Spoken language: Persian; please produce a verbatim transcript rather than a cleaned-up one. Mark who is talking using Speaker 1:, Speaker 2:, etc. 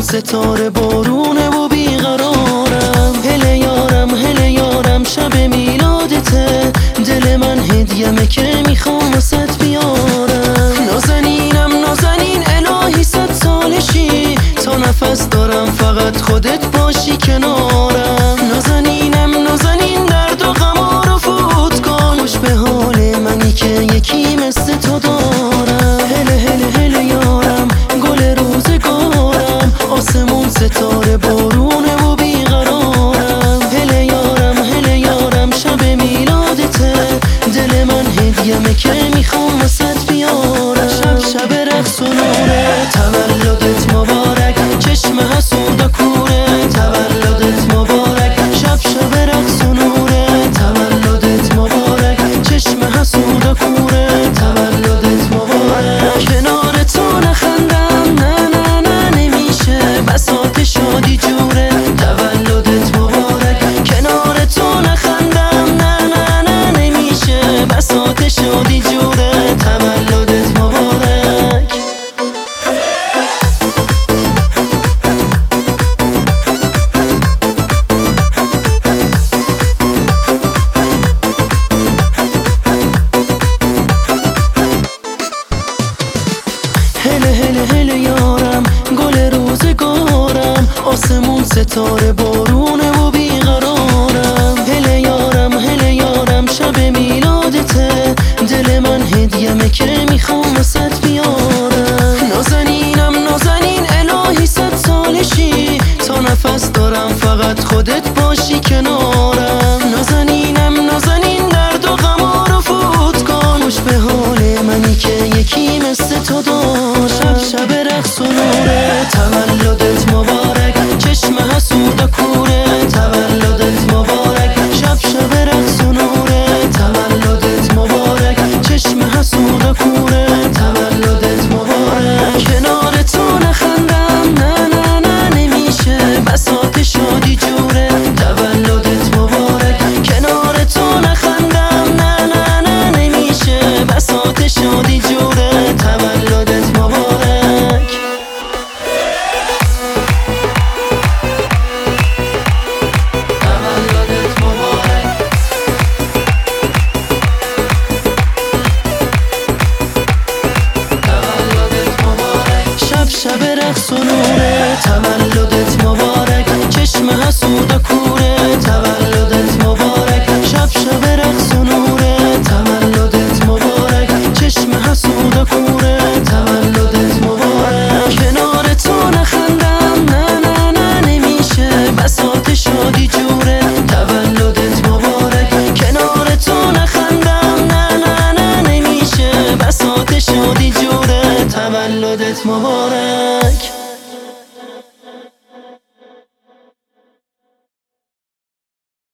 Speaker 1: ستاره بارونه و بیقرارم. هله یارم هله یارم شب میلادته، دل من هدیه‌مه که میخوام واسط بیارم. نازنینم نازنین الهی صد سالشی، تا نفس دارم فقط خودت باشی کنارم. نازنینم نازنین درد و غم رو فوت کن، خوش به حال منی که یکی مثل تو دارم. هله هله هله یارم گل روزگارم، آسمون ستاره بارونه و بیقرارم. هله یارم هله یارم شب میلادته، دل من هدیه‌مه که میخوام واسط بیارم. شب شب رقص و نوره، تولدت مبارک چشم حسود و کوره. تولدت مبارک شب شب رقص و نوره، تولدت مبارک چشم حسود و کوره. تولدت مبارک کنار تو نخندم نه نه نه نمیشه، بساط شادی جوره. تولدت مبارک کنار تو نخندم نه نه نه نمیشه، بساط شادی جوره. تولدت مبارک. هله هله هله یارم گل روزگارم، آسمون ستاره بارونه و بیقرارم. هله یارم هله یارم شب میلادته، دل من هدیه‌مه که میخوام واسط بیارم. نازنینم نازنین الهی صد سالشی، تا نفس دارم فقط خودت باشی کنارم. نازنینم نازنین درد و غم رو فوت کن، خوش به حال منی که یکی مثل تو دارم. شب شب رقص و نوره، تولدت مبارک چشم حسود و کوره. تولدت مبارک شب شب رقص و نوره، تولدت مبارک چشم حسود و کوره. تولدت مبارک کنار تو نخندم نه نه نه نمیشه، بساط شادی جوره. تولدت مبارک کنار تو نخندم نه نه نه نمیشه، بساط شادی جوره. تولدت مبارک. تولدت مبارک. تولدت مبارک شب شب رقص و نوره، تولدت مبارک چشم حسود و کوره. تولدت مبارک شب شب رقص و نوره، تولدت مبارک چشم حسود و کوره.